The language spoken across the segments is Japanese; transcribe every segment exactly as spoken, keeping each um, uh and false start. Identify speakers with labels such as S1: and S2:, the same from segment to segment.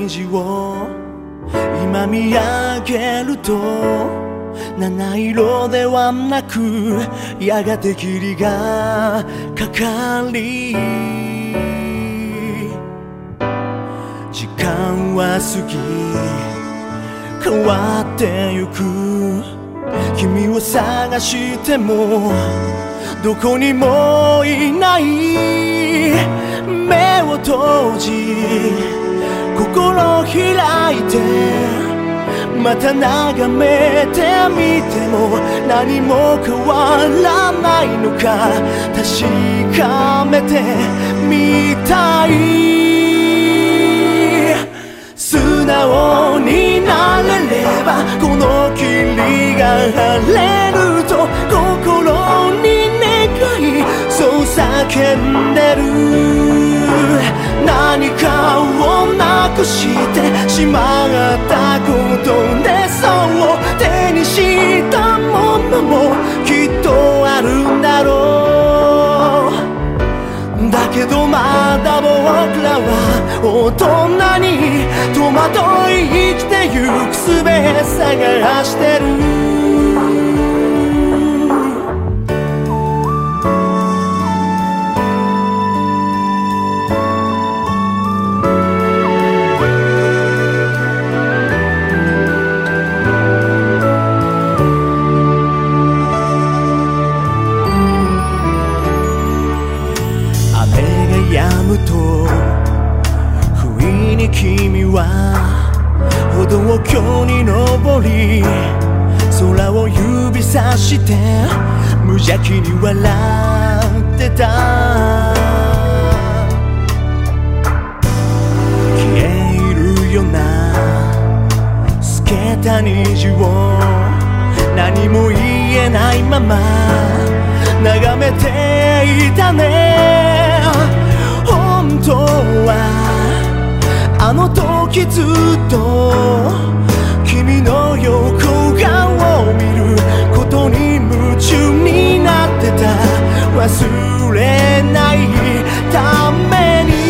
S1: 虹を今見上げると七色ではなくやがて霧がかかり時間は過ぎ変わってゆく君を探してもどこにもいない目を閉じ心開いてまた眺めてみても何も変わらないのか確かめてみたい素直になれればこの霧が晴れると心に願いそう叫んでる何かをなくしてしまったことでそう手にしたものもきっとあるんだろうだけどまだ僕らは大人に戸惑い生きてゆく術探してる君は歩道橋に登り空を指さして無邪気に笑ってた消えるような透けた虹を何も言えないまま眺めていたね本当はあの時ずっと君の横顔を見ることに夢中になってた忘れないために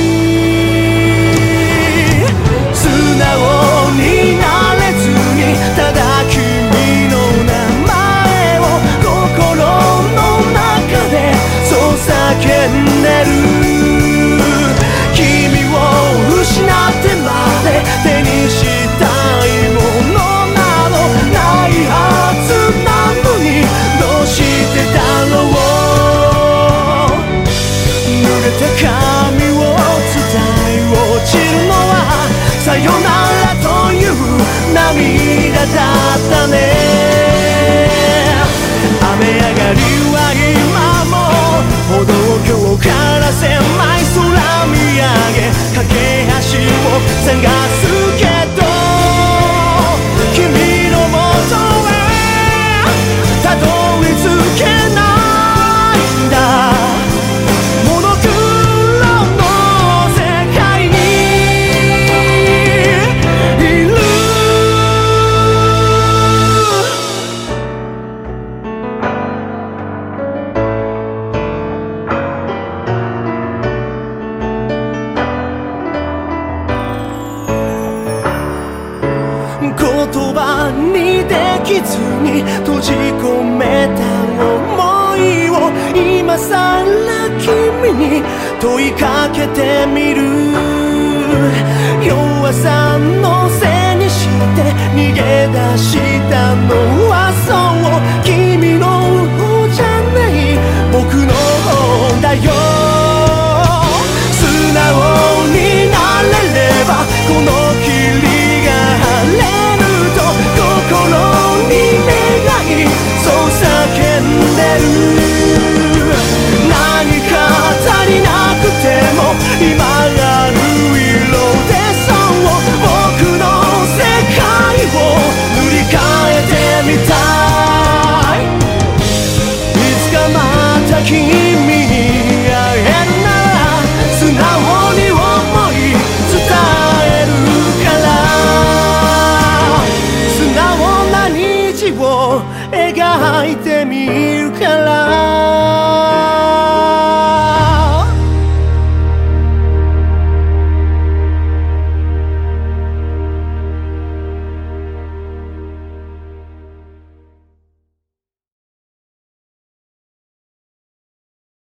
S1: 素直になれずにただ君の名前を心の中でそう叫んでる失ってまで手にしたいものなどないはずなのにどうしてだろう濡れた髪を伝え落ちるのはさよならという涙だったね雨上がりは今も歩道橋から狭い空見上げ架け橋を探すけど君のもとへたどり着けないんだモノクロの世界にいる言葉にできずに閉じ込めた想いを今さら君に問いかけてみる弱さのせいにして逃げ出したのはそう君の方じゃない僕の方だよ素直になれればこの霧が晴れ心に願いそう叫んでる何か足りなくても今ある色でそう僕の世界を塗り替えてみたいいつかまた君に会えるなら素直に思い伝えるからを描いて